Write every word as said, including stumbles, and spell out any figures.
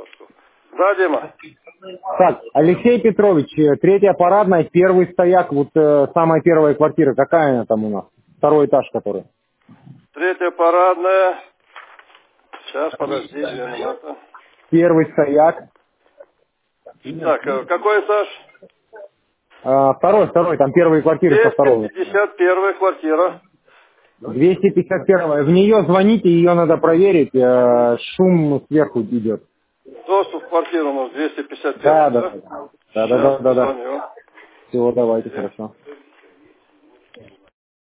этажку. Да, Дима? Так, Алексей Петрович, э, третья парадная, первый стояк, вот э, самая первая квартира, какая она там у нас? Второй этаж который. Третья парадная. Сейчас, подожди, две минуты. Первый стояк. Так, э, какой этаж? А, второй, второй, там первые квартиры со двести второго. пятьдесят первая квартира. двести пятьдесят первая. В нее звоните, ее надо проверить, э, шум сверху идет. Доступ в квартиру у нас двести пятьдесят Да, первая, да, да? да. Да, да, Сейчас да, да, да. позвоню. Всего давайте, Где? хорошо.